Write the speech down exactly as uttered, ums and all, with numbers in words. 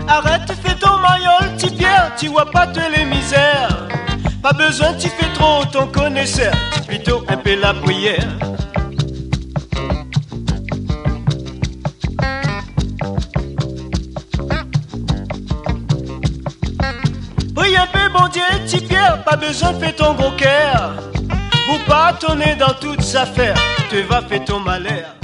Arrête, fais ton mariole, petit Pierre, tu vois pas toutes les misères. Pas besoin, tu fais trop ton connaisseur, tu plutôt un peu la prière. Prie un peu, bon Dieu, petit Pierre, pas besoin de faire ton gros cœur. Pour pas tourner dans toutes affaires, tu te vas faire ton malheur.